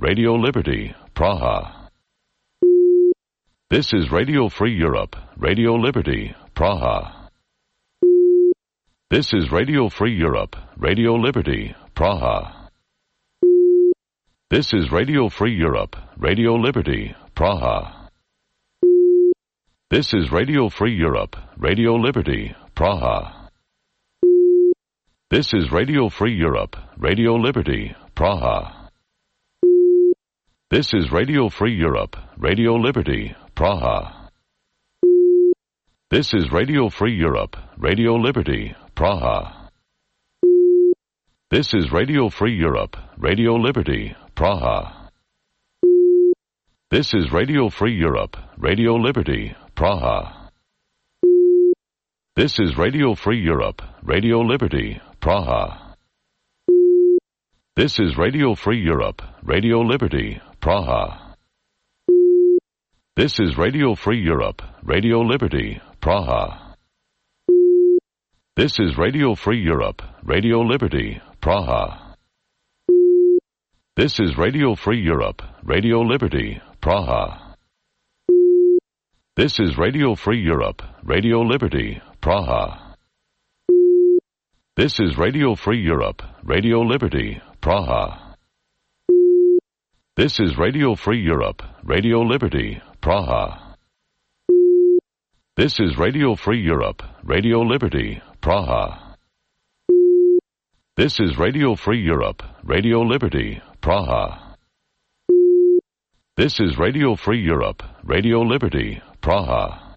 Radio Liberty, Praha. This is Radio Free Europe, Radio Liberty, Praha. This is Radio Free Europe, Radio Liberty, Praha. This is Radio Free Europe, Radio Liberty, Praha. This is Radio Free Europe, Radio Liberty, Praha. This is Radio Free Europe, Radio Liberty, Praha. This is Radio Free Europe, Radio Liberty, Praha. This is Radio Free Europe, Radio Liberty, Praha. This is Radio Free Europe, Radio Liberty, Praha. This is Radio Free Europe, Radio Liberty, Praha. This is Radio Free Europe, Radio Liberty, Praha. This is Radio Free Europe, Radio Liberty, Praha. This is Radio Free Europe, Radio Liberty, Praha. This is Radio Free Europe, Radio Liberty, Praha. This is Radio Free Europe, Radio Liberty, Praha. This is Radio Free Europe, Radio Liberty, Praha. This is Radio Free Europe, Radio Liberty, Praha. This is Radio Free Europe, Radio Liberty, Praha. This is Radio Free Europe, Radio Liberty, Praha. This is Radio Free Europe, Radio Liberty, Praha. This is Radio Free Europe, Radio Liberty, Praha.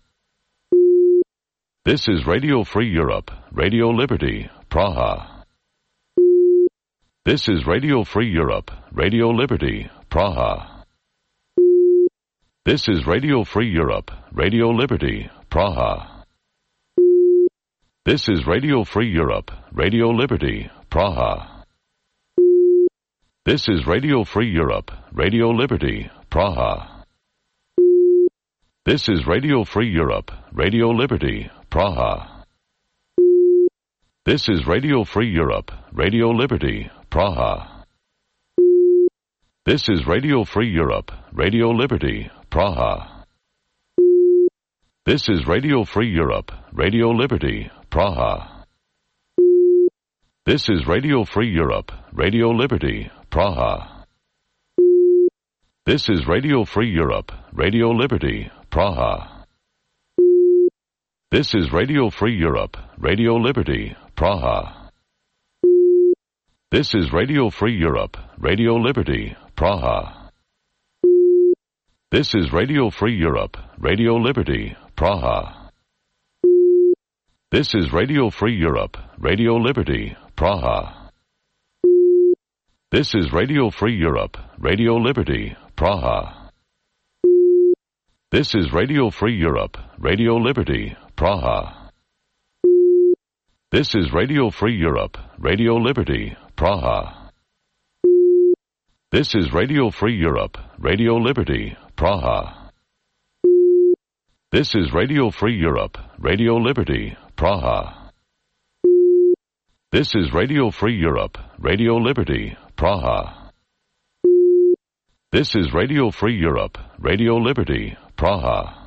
This is Radio Free Europe, Radio Liberty, Praha. This is Radio Free Europe, Radio Liberty, Praha. This is Radio Free Europe, Radio Liberty, Praha. This is Radio Free Europe, Radio Liberty, Praha. This is Radio Free Europe, Radio Liberty, Praha. This is Radio Free Europe, Radio Liberty, Praha. This is Radio Free Europe, Radio Liberty, Praha. This is Radio Free Europe, Radio Liberty, Praha. This is Radio Free Europe, Radio Liberty, Praha. This is Radio Free Europe, Radio Liberty, Praha. This is Radio Free Europe, Radio Liberty, Praha. This is Radio Free Europe, Radio Liberty, Praha. This is Radio Free Europe, Radio Liberty, Praha. This is Radio Free Europe, Radio Liberty, Praha. This is Radio Free Europe, Radio Liberty, Praha. This is Radio Free Europe, Radio Liberty, Praha. This is Radio Free Europe, Radio Liberty, Praha. This is Radio Free Europe, Radio Liberty, Praha. This is Radio Free Europe, Radio Liberty, Praha. This is Radio Free Europe, Radio Liberty, Praha. This is Radio Free Europe, Radio Liberty, Praha. This is Radio Free Europe, Radio Liberty, Praha.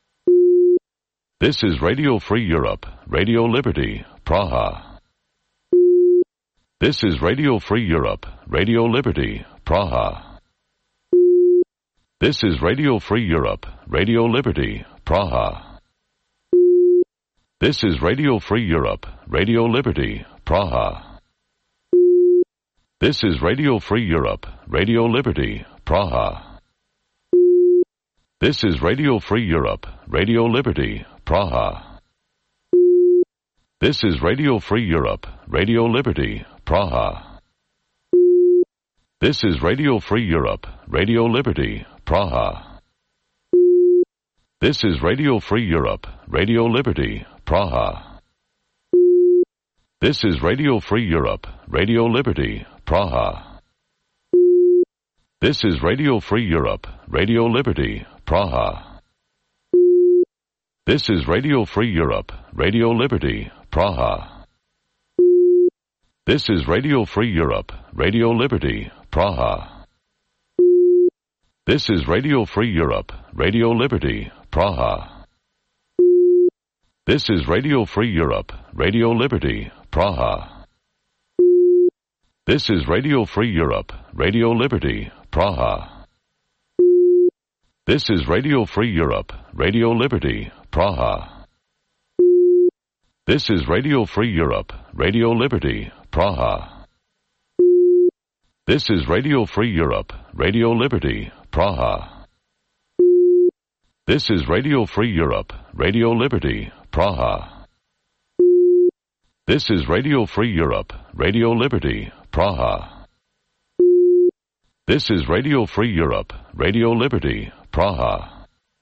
This is Radio Free Europe, Radio Liberty, Praha. This is Radio Free Europe, Radio Liberty, Praha. This is Radio Free Europe, Radio Liberty, Praha. This is Radio Free Europe, Radio Liberty, Praha. This is Radio Free Europe, Radio Liberty, Praha. This is Radio Free Europe, Radio Liberty, Praha. This is Radio Free Europe, Radio Liberty, Praha. This is Radio Free Europe, Radio Liberty, Praha. This is Radio Free Europe, Radio Liberty, Praha. This is Radio Free Europe, Radio Liberty, Praha. This is Radio Free Europe, Radio Liberty, Praha. This is Radio Free Europe, Radio Liberty, Praha. This is Radio Free Europe, Radio Liberty, Praha. This is Radio Free Europe, Radio Liberty, Praha. This is Radio Free Europe, Radio Liberty, Praha. This is Radio Free Europe, Radio Liberty, Praha. This is Radio Free Europe, Radio Liberty, Praha. This is Radio Free Europe, Radio Liberty, Praha. This is Radio Free Europe, Radio Liberty, Praha. This is Radio Free Europe, Radio Liberty, Praha. This is Radio Free Europe, Radio Liberty, Praha. This is Radio Free Europe, Radio Liberty, Praha.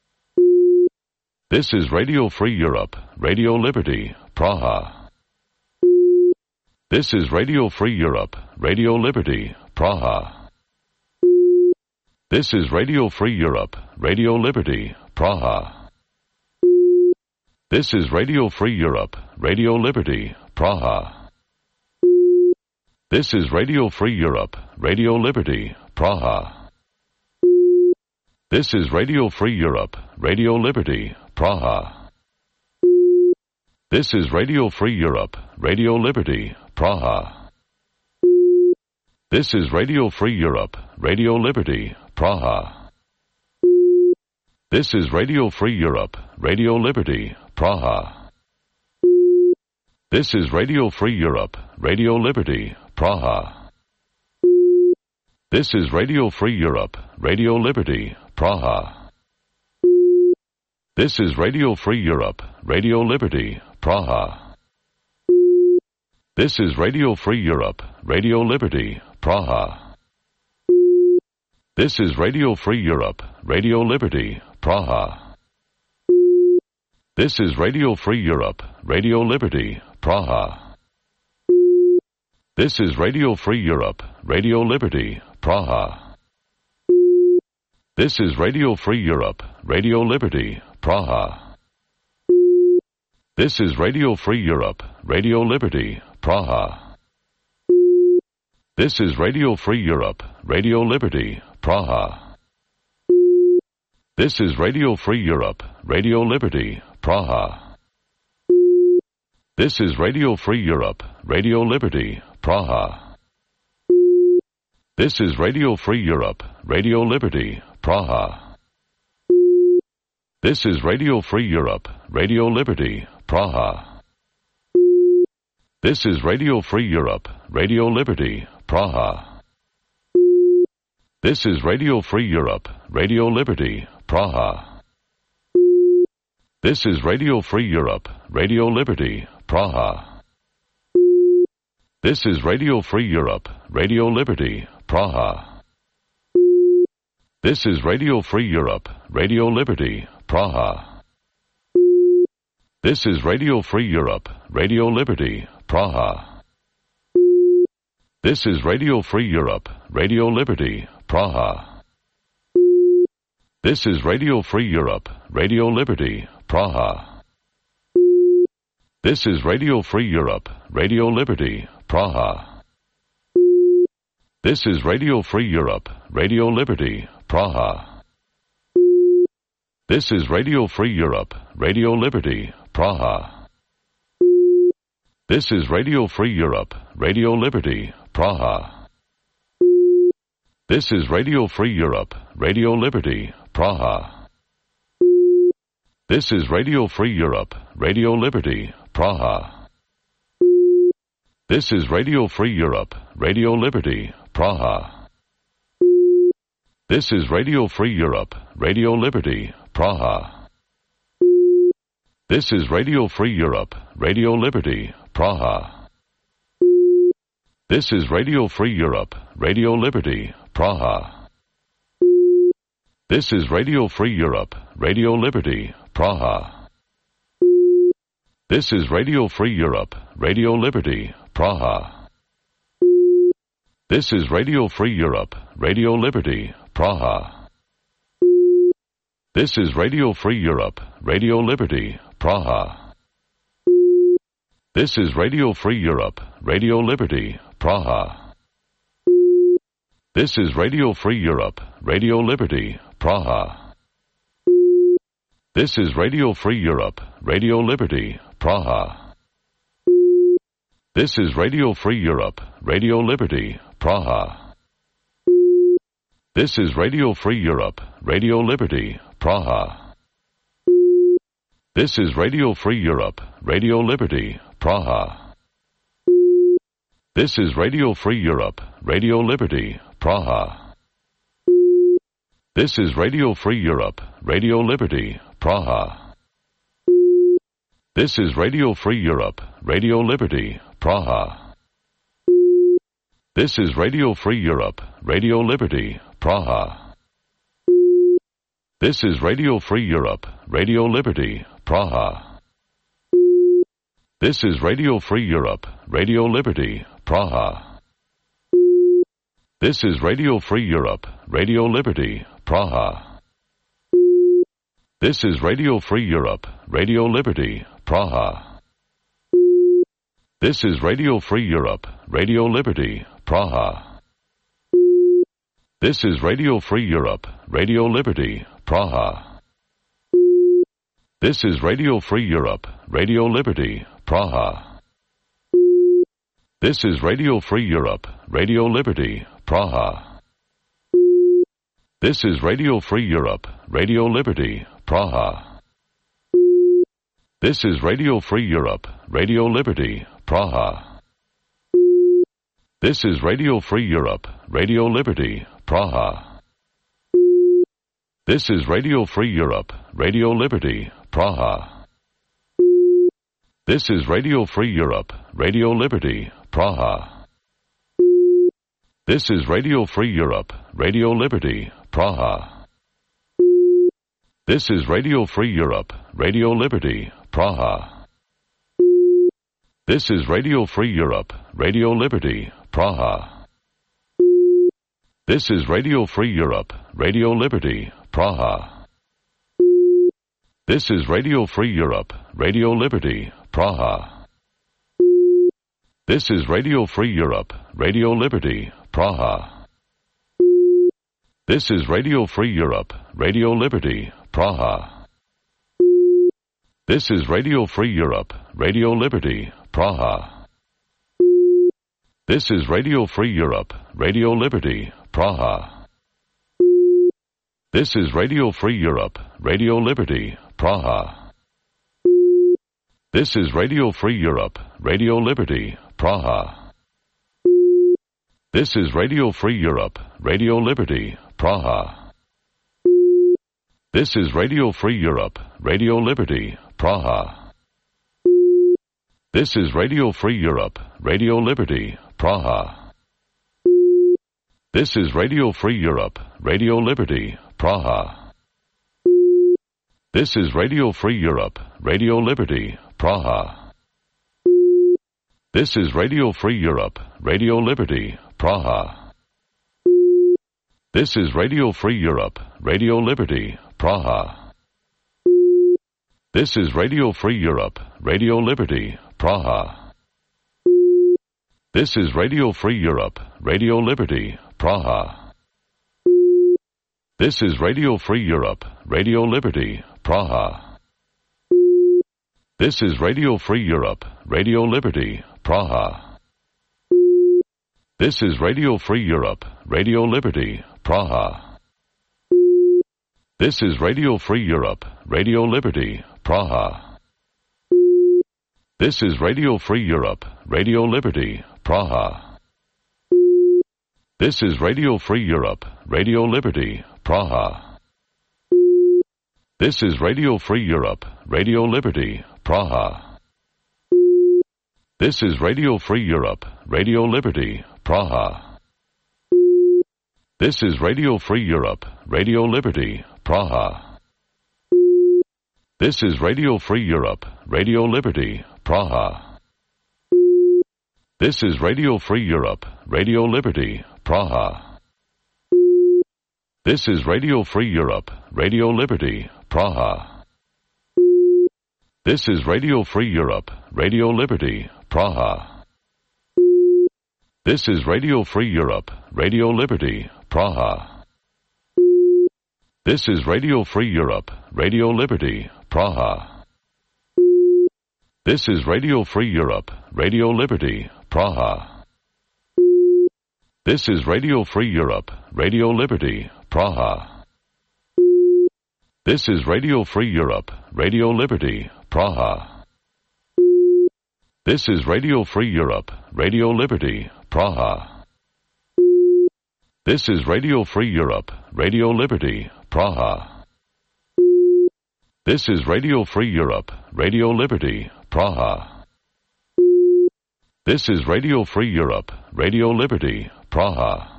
This is Radio Free Europe, Radio Liberty, Praha. This is Radio Free Europe, Radio Liberty, Praha. This is Radio Free Europe, Radio Liberty, Praha. This is Radio Free Europe, Radio Liberty, Praha. This is Radio Free Europe, Radio Liberty, Praha. This is Radio Free Europe, Radio Liberty, Praha. This is Radio Free Europe, Radio Liberty, Praha. This is Radio Free Europe, Radio Liberty, Praha. This is Radio Free Europe, Radio Liberty, Praha. This is Radio Free Europe, Radio Liberty, Praha. This is Radio Free Europe, Radio Liberty, Praha. This is Radio Free Europe, Radio Liberty, Praha. This is Radio Free Europe, Radio Liberty, Praha. This is Radio Free Europe, Radio Liberty, Praha. This is Radio Free Europe, Radio Liberty, Praha. This is Radio Free Europe, Radio Liberty, Praha. This is Radio Free Europe, Radio Liberty, Praha. This is Radio Free Europe, Radio Liberty, Praha. This is Radio Free Europe, Radio Liberty, Praha. This is Radio Free Europe, Radio Liberty, Praha. This is Radio Free Europe, Radio Liberty, Praha. This is Radio Free Europe, Radio Liberty, Praha. This is Radio Free Europe, Radio Liberty, Praha. This is Radio Free Europe, Radio Liberty, Praha. This is Radio Free Europe, Radio Liberty, Praha. This is Radio Free Europe, Radio Liberty, Praha. This is Radio Free Europe, Radio Liberty, Praha. This is Radio Free Europe, Radio Liberty, Praha. This is Radio Free Europe, Radio Liberty, Praha. This is Radio Free Europe, Radio Liberty, Praha. This is Radio Free Europe, Radio Liberty, Praha. This is Radio Free Europe, Radio Liberty, Praha. This is Radio Free Europe, Radio Liberty, Praha. This is Radio Free Europe, Radio Liberty, Praha. This is Radio Free Europe, Radio Liberty, Praha. This is Radio Free Europe, Radio Liberty, Praha. This is Radio Free Europe, Radio Liberty, Praha. This is Radio Free Europe, Radio Liberty, Praha. This is Radio Free Europe, Radio Liberty, Praha. This is Radio Free Europe, Radio Liberty, Praha. This is Radio Free Europe, Radio Liberty, Praha. This is Radio Free Europe, Radio Liberty, Praha. This is Radio Free Europe, Radio Liberty, Praha. This is Radio Free Europe, Radio Liberty, Praha. This is Radio Free Europe, Radio Liberty, Praha. This is Radio Free Europe, Radio Liberty, Praha. This is Radio Free Europe, Radio Liberty, Praha. This is Radio Free Europe, Radio Liberty, Praha. This is Radio Free Europe, Radio Liberty, Praha. This is Radio Free Europe, Radio Liberty, Praha. This is Radio Free Europe, Radio Liberty, Praha. This is Radio Free Europe, Radio Liberty, Praha. This is Radio Free Europe, Radio Liberty, Praha. This is Radio Free Europe, Radio Liberty, Praha. This is Radio Free Europe, Radio Liberty, Praha. This is Radio Free Europe, Radio Liberty, Praha. This is Radio Free Europe, Radio Liberty, Praha. This is Radio Free Europe, Radio Liberty, Praha. This is Radio Free Europe, Radio Liberty, Praha. This is Radio Free Europe, Radio Liberty, Praha. This is Radio Free Europe, Radio Liberty, Praha. This is Radio Free Europe, Radio Liberty, Praha. This is Radio Free Europe, Radio Liberty, Praha. This is Radio Free Europe, Radio Liberty, Praha. This is Radio Free Europe, Radio Liberty, Praha. This is Radio Free Europe, Radio Liberty, Praha. This is Radio Free Europe, Radio Liberty, Praha. This is Radio Free Europe, Radio Liberty, Praha. This is Radio Free Europe, Radio Liberty, Praha. This is Radio Free Europe, Radio Liberty, Praha. This is Radio Free Europe, Radio Liberty, Praha. This is Radio Free Europe, Radio Liberty, Praha. This is Radio Free Europe, Radio Liberty, Praha. This is Radio Free Europe, Radio Liberty, Praha. This is Radio Free Europe, Radio Liberty, Praha. This is Radio Free Europe, Radio Liberty, Praha. This is Radio Free Europe, Radio Liberty, Praha. This is Radio Free Europe, Radio Liberty, Praha. This is Radio Free Europe, Radio Liberty, Praha. This is Radio Free Europe, Radio Liberty, Praha. This is Radio Free Europe, Radio Liberty, Praha. This is Radio Free Europe, Radio Liberty, Praha. This is Radio Free Europe, Radio Liberty, Praha. This is Radio Free Europe, Radio Liberty, Praha. This is Radio Free Europe, Radio Liberty, Praha. This is Radio Free Europe, Radio Liberty, Praha. This is Radio Free Europe, Radio Liberty, Praha. This is Radio Free Europe, Radio Liberty, Praha. This is Radio Free Europe, Radio Liberty, Praha. This is Radio Free Europe, Radio Liberty, Praha. This is Radio Free Europe, Radio Liberty, Praha. This is Radio Free Europe, Radio Liberty, Praha. This is Radio Free Europe, Radio Liberty, Praha. This is Radio Free Europe, Radio Liberty, Praha. This is Radio Free Europe, Radio Liberty, Praha. This is Radio Free Europe, Radio Liberty, Praha. This is Radio Free Europe, Radio Liberty, Praha. This is Radio Free Europe, Radio Liberty, Praha. This is Radio Free Europe, Radio Liberty, Praha. This is Radio Free Europe, Radio Liberty, Praha. This is Radio Free Europe, Radio Liberty, Praha. This is Radio Free Europe, Radio Liberty, Praha. This is Radio Free Europe, Radio Liberty, Praha. This is Radio Free Europe, Radio Liberty, Praha. This is Radio Free Europe, Radio Liberty, Praha. This is Radio Free Europe, Radio Liberty, Praha. This is Radio Free Europe, Radio Liberty, Praha. This is Radio Free Europe, Radio Liberty, Praha. This is Radio Free Europe, Radio Liberty, Praha. This is Radio Free Europe, Radio Liberty, Praha.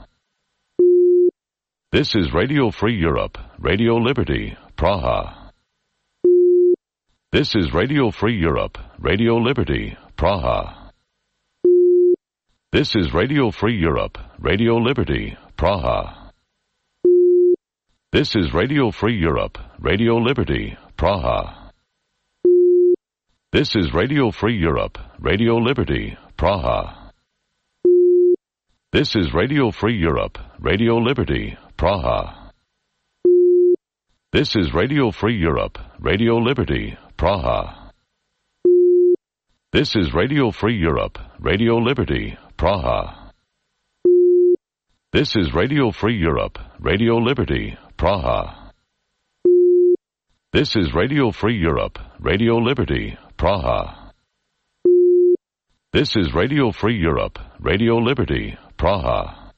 This is Radio Free Europe, Radio Liberty, Praha. This is Radio Free Europe, Radio Liberty, Praha. This is Radio Free Europe, Radio Liberty, Praha. This is Radio Free Europe, Radio Liberty, Praha. This is Radio Free Europe, Radio Liberty, Praha. This is Radio Free Europe, Radio Liberty, Praha. This is Radio Free Europe, Radio Liberty, Praha. This is Radio Free Europe, Radio Liberty, Praha. This is Radio Free Europe, Radio Liberty, Praha. This is Radio Free Europe, Radio Liberty, Praha. This is Radio Free Europe, Radio Liberty, Praha.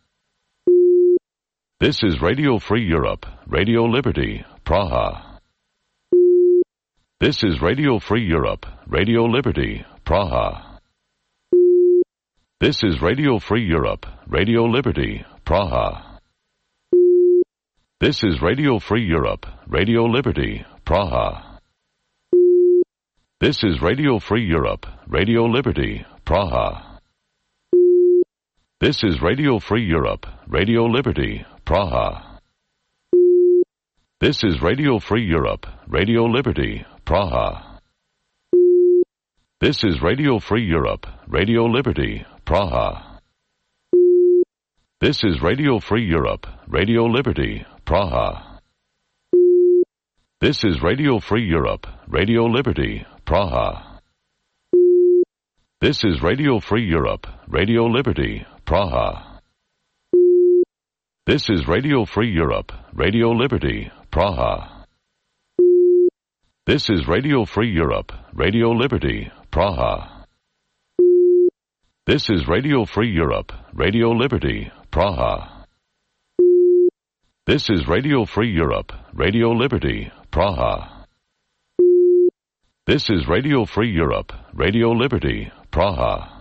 This is Radio Free Europe, Radio Liberty, Praha. This is Radio Free Europe, Radio Liberty, Praha. This is Radio Free Europe, Radio Liberty, Praha. This is Radio Free Europe, Radio Liberty, Praha. This is Radio Free Europe, Radio Liberty, Praha. This is Radio Free Europe, Radio Liberty, Praha. This is Radio Free Europe, Radio Liberty, Praha. This is Radio Free Europe, Radio Liberty, Praha. This is Radio Free Europe, Radio Liberty, Praha. This is Radio Free Europe, Radio Liberty, Praha. This is Radio Free Europe, Radio Liberty, Praha. This is Radio Free Europe, Radio Liberty, Praha. This is Radio Free Europe, Radio Liberty, Praha. This is Radio Free Europe, Radio Liberty, Praha. This is Radio Free Europe, Radio Liberty, Praha. This is Radio Free Europe, Radio Liberty, Praha.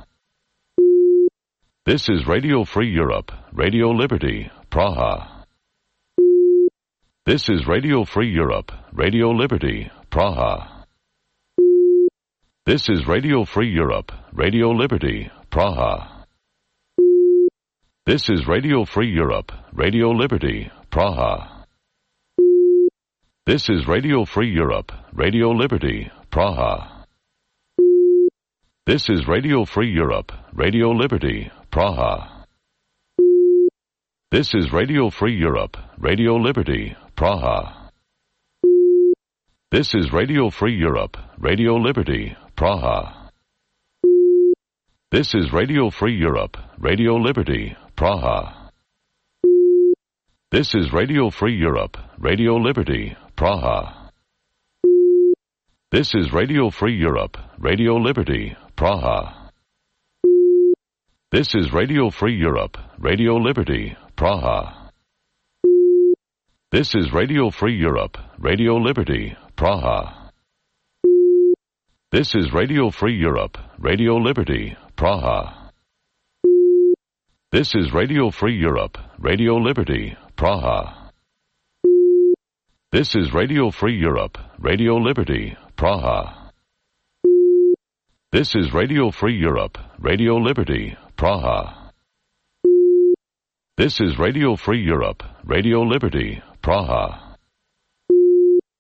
This is Radio Free Europe, Radio Liberty, Praha. This is Radio Free Europe, Radio Liberty, Praha. This is Radio Free Europe, Radio Liberty, Praha. This is Radio Free Europe, Radio Liberty, Praha. This is Radio Free Europe, Radio Liberty, Praha. This is Radio Free Europe, Radio Liberty, Praha. This is Radio Free Europe, Radio Liberty, Praha. This is Radio Free Europe, Radio Liberty, Praha. This is Radio Free Europe, Radio Liberty, Praha. This is Radio Free Europe, Radio Liberty, Praha. This is Radio Free Europe, Radio Liberty, Praha. This is Radio Free Europe, Radio Liberty, Praha. This is Radio Free Europe, Radio Liberty, Praha. This is Radio Free Europe, Radio Liberty, Praha. This is Radio Free Europe, Radio Liberty, Praha. This is Radio Free Europe, Radio Liberty, Praha. This is Radio Free Europe, Radio Liberty, Praha. This is Radio Free Europe, Radio Liberty, Praha.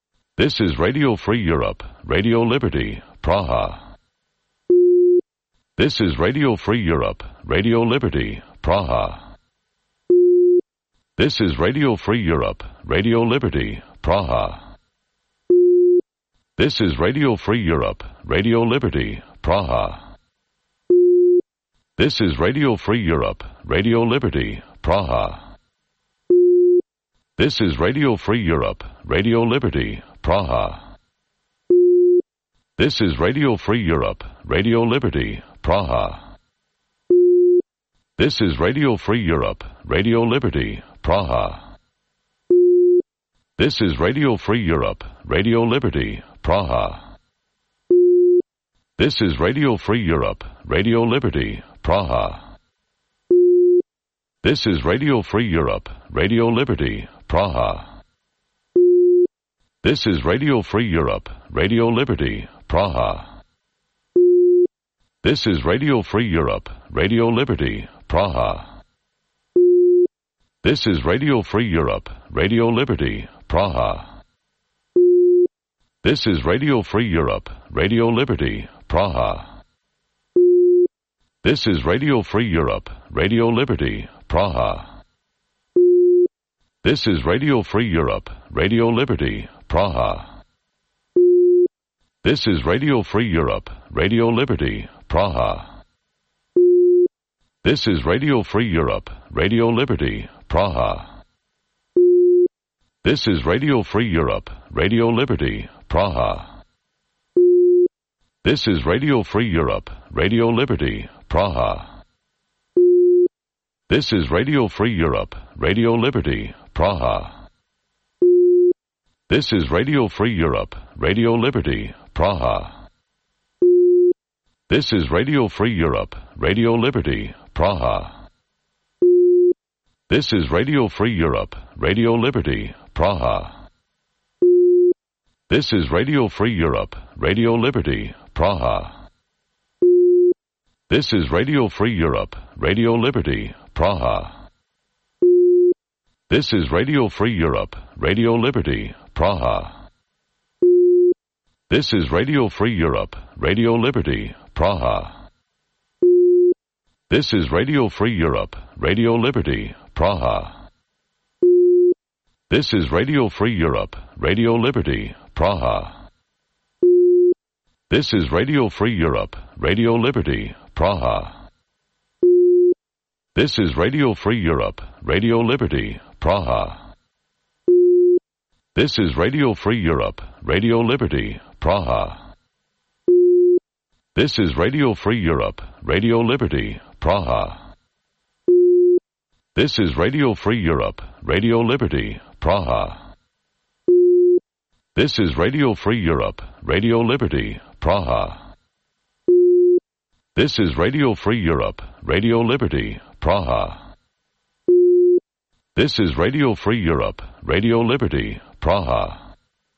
This is Radio Free Europe, Radio Liberty, Praha. This is Radio Free Europe, Radio Liberty, Praha. This is Radio Free Europe, Radio Liberty, Praha. This is Radio Free Europe, Radio Liberty, Praha. This is Radio Free Europe, Radio Liberty, Praha. This is Radio Free Europe, Radio Liberty, Praha. This is Radio Free Europe, Radio Liberty, Praha. This is Radio Free Europe, Radio Liberty, Praha. This is Radio Free Europe, Radio Liberty, Praha. This is Radio Free Europe, Radio Liberty, Praha. This is Radio Free Europe, Radio Liberty, Praha. This is Radio Free Europe, Radio Liberty, Praha. This is Radio Free Europe, Radio Liberty, Praha. This is Radio Free Europe, Radio Liberty, Praha. This is Radio Free Europe, Radio Liberty, Praha. This is Radio Free Europe, Radio Liberty, Praha. This is Radio Free Europe, Radio Liberty, Praha. This is Radio Free Europe, Radio Liberty, Praha. This is Radio Free Europe, Radio Liberty, Praha. This is Radio Free Europe, Radio Liberty, Praha. This is Radio Free Europe, Radio Liberty, Praha. This is Radio Free Europe, Radio Liberty, Praha. This is Radio Free Europe, Radio Liberty, Praha. This is Radio Free Europe, Radio Liberty, Praha. This is Radio Free Europe, Radio Liberty, Praha. This is Radio Free Europe, Radio Liberty, Praha. This is Radio Free Europe, Radio Liberty, Praha. This is Radio Free Europe, Radio Liberty, Praha. This is Radio Free Europe, Radio Liberty, Praha. This is Radio Free Europe, Radio Liberty, Praha. This is Radio Free Europe, Radio Liberty, Praha. This is Radio Free Europe, Radio Liberty, Praha. This is Radio Free Europe, Radio Liberty, Praha. This is Radio Free Europe, Radio Liberty, Praha. This is Radio Free Europe, Radio Liberty, Praha. This is Radio Free Europe, Radio Liberty, Praha. This is Radio Free Europe, Radio Liberty, Praha. This is Radio Free Europe, Radio Liberty, Praha. This is Radio Free Europe, Radio Liberty, Praha.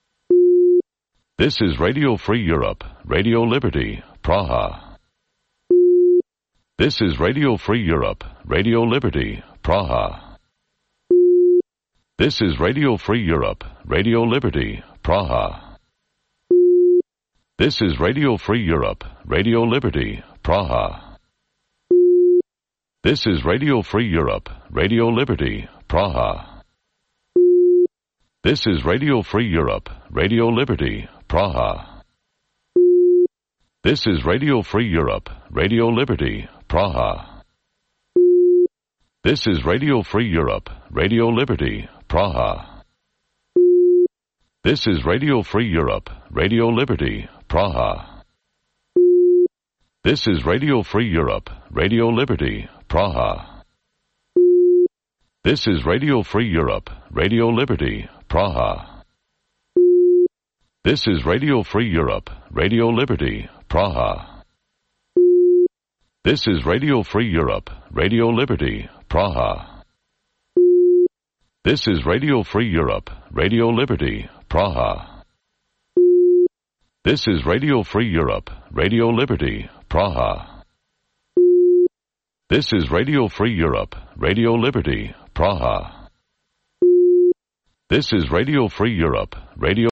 This is Radio Free Europe, Radio Liberty, Praha. This is Radio Free Europe, Radio Liberty, Praha. This is Radio Free Europe, Radio Liberty, Praha. This is Radio Free Europe, Radio Liberty, Praha. This is Radio Free Europe, Radio Liberty, Praha. This is Radio Free Europe, Radio Liberty, Praha. This is Radio Free Europe, Radio Liberty, Praha. This is Radio Free Europe, Radio Liberty, Praha. This is Radio Free Europe, Radio Liberty, Praha. This is Radio Free Europe, Radio Liberty, Praha. This is Radio Free Europe, Radio Liberty, Praha. This is Radio Free Europe, Radio Liberty, Praha. This is Radio Free Europe, Radio Liberty, Praha. This is Radio Free Europe, Radio Liberty, Praha. This is Radio Free Europe, Radio Liberty, Praha. This is Radio Free Europe, Radio Liberty, Praha. This is Radio Free Europe, Radio